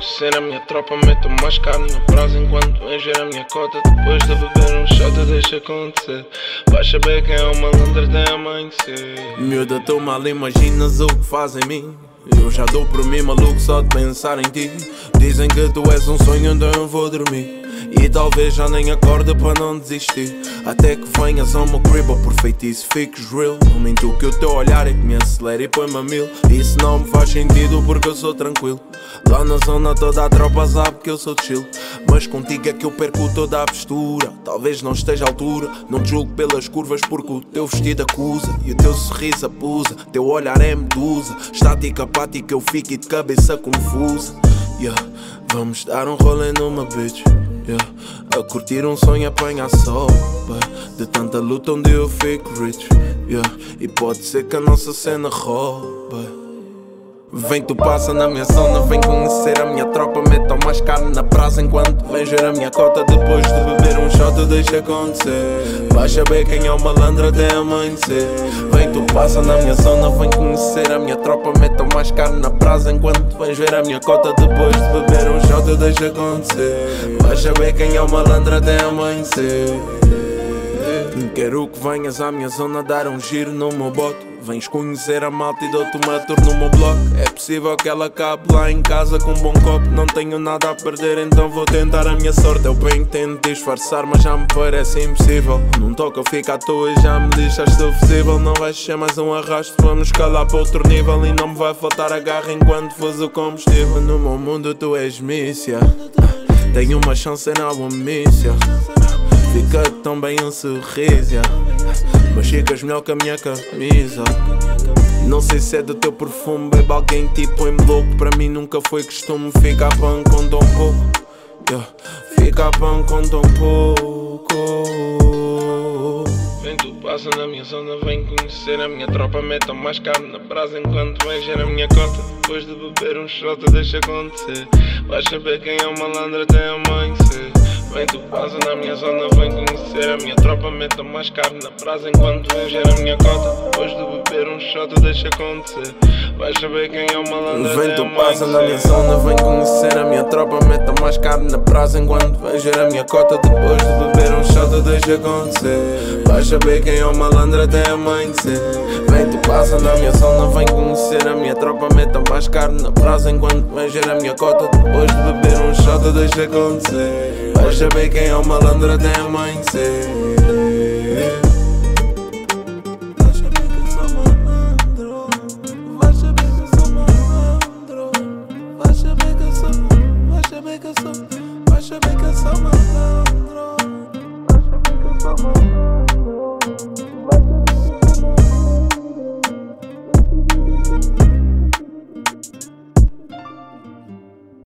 conhecer a minha tropa, meto mais carne na brasa enquanto encher a minha cota. Depois de beber um shot, deixa acontecer. Vais saber quem é o malandro até amanhecer. Miúda, tu mal imaginas o que faz em mim. Eu já dou por mim maluco só de pensar em ti. Dizem que tu és um sonho, então eu vou dormir. E talvez já nem acorde para não desistir. Até que venhas ao meu crib ou por feitiço fiques real. Não minto que o teu olhar é que me acelera e põe-me a mil. Isso não me faz sentido porque eu sou tranquilo. Lá na zona toda a tropa sabe que eu sou chill. Mas contigo é que eu perco toda a postura. Talvez não esteja à altura, não te julgo pelas curvas porque o teu vestido acusa. E o teu sorriso abusa, teu olhar é medusa. Estática, apática, eu fico e de cabeça confusa. Yeah. Vamos dar um rolê numa bitch, yeah. A curtir um sonho, apanhar sol, de tanta luta onde eu fico rich, yeah. E pode ser que a nossa cena rouba. Vem tu passa na minha zona, vem conhecer a minha tropa. Metam mais carne na brasa enquanto vem ver a minha cota. Depois de beber um shot, deixa acontecer. Vais saber quem é o malandro até amanhecer. Vem tu passa na minha zona, vem conhecer a minha tropa. Metam mais carne na brasa enquanto vens ver a minha cota. Depois de beber um shot, deixa acontecer. Vais saber quem é o malandro até amanhecer. Quero que venhas à minha zona dar um giro no meu bote. Vens conhecer a malta e dou-te uma tour no meu bloco. É possível que ela acabe lá em casa com um bom copo. Não tenho nada a perder, então vou tentar a minha sorte. Eu bem tento disfarçar, mas já me parece impossível. Num toque eu fico à toa e já me lixas se visível. Não vais ser mais um arrasto, vamos escalar para outro nível. E não me vai faltar a garra enquanto fores o combustível. No meu mundo tu és mícia. Tenho uma chance na boa mícia. Fica tão bem um sorriso, mas ficas melhor que a minha camisa. Não sei se é do teu perfume, baby, alguém tipo põe-me louco. Para mim nunca foi costume ficar pão com tão pouco, yeah. Ficar pão com tão pouco. Vem tu passa na minha zona, vem conhecer a minha tropa. Meta mais carne na brasa enquanto vem ver a minha cota. Depois de beber um shot, deixa acontecer. Vais saber quem é o malandro até amanhecer. Vem tu passa na minha zona, vem conhecer a minha tropa. Meta mais carne na brasa enquanto vem ver a minha cota. Depois de beber um shot, deixa acontecer. Vais saber quem é o malandro. Vem tu passa na minha zona, vem conhecer a minha tropa. Meta mais carne na brasa enquanto vem ver a minha cota. Depois de beber um shot, deixa acontecer. Vais saber quem é o malandro até amanhecer. Vem tu passa na minha zona, vem conhecer a minha tropa. Meta mais carne na brasa enquanto vem ver a minha cota. Depois de beber um shot, deixa acontecer. Vais saber quem é o malandro até amanhecer. Vais saber que eu sou malandro. Vais saber que eu sou malandro. Vais saber que eu sou. Vais saber que eu sou. Vais saber que eu sou malandro.